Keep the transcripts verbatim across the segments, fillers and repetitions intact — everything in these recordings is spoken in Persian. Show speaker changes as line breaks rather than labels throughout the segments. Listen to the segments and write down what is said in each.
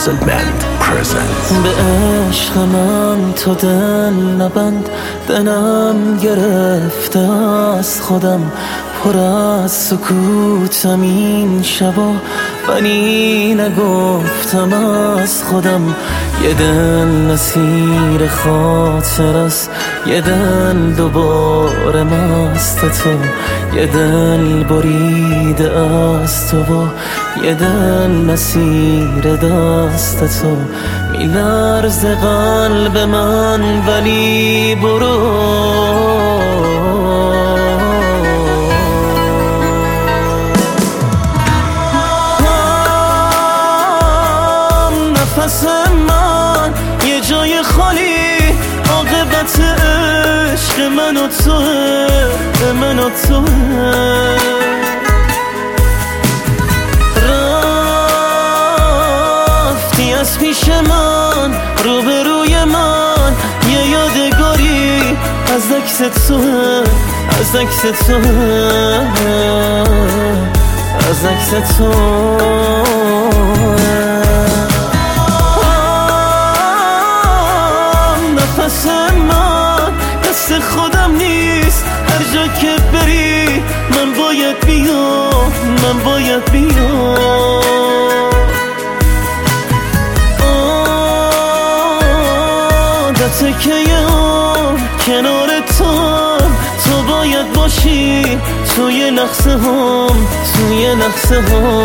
Puzzle Band presents.
به عشق من تو دل نبند، دلم گرفته از خودم، پر از سکوتم این شبا، ولی نگفتم از خودم. یه دل نسیر خاطر است، یه دل دوباره مست تو، یه دل بریده از تو و یه دل نسیر دست تو. میلرزه قلب من ولی برو، نفس من یه جای خالی، عاقبت عشق من و توه، من و توه. رفتی از پیش من، روبروی من، یه یادگاری از عکس توه، از عکس توه، از عکس توه. نفس من دست خودم نیست، هر جا که بری من باید بیام، من باید بیام. عادته که یه کنار تو، تو باید باشی توی لحظه هم، توی لحظه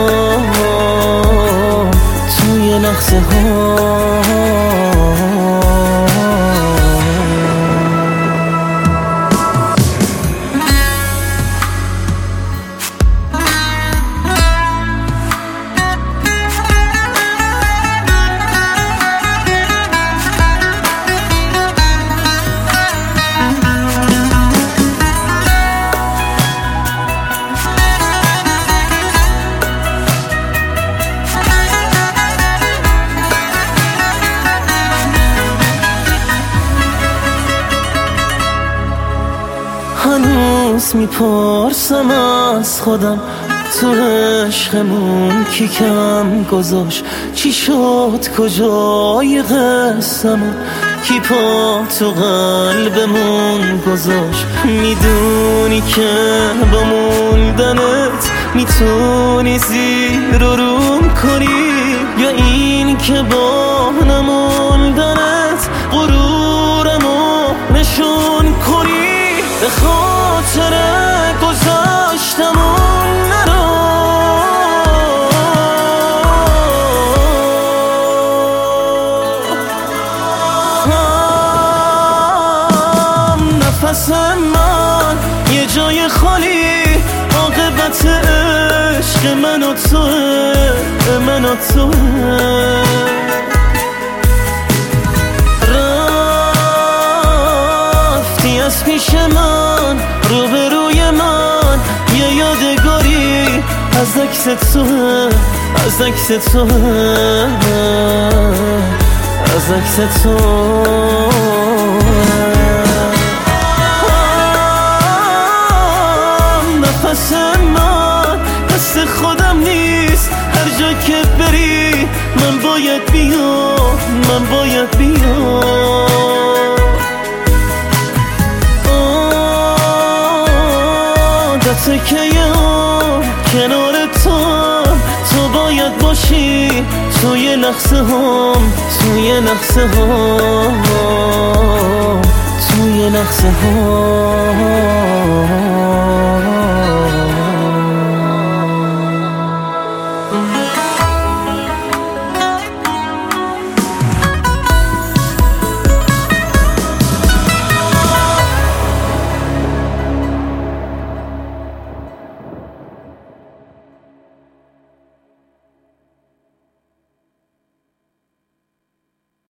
هم، توی لحظه هم. هنوز میپرسم از خودم، تو عشقمون کی کم گذاشت؟ چی شد کجای قسمون؟ کی پا تو قلبمون گذاشت؟ میدونی که با موندنت میتونی زیر و روم کنی، یا این که با نموندنت غرورمو نشون کنی؟ به خاطر گذاشتمون نرو، هم نفس من یه جای خالی، عاقبت عشق من و توه، من و توه. از پیش من، روبروی من، یه یادگاری از عکس توه، از عکس توه، از عکس توه. نفس من دست خودم نیست، هر جا که بری من باید بیام، من باید بیام. عادته که یه کنار تو، تو باید باشی توی لحظه هم، توی لحظه هم، توی لحظه هم.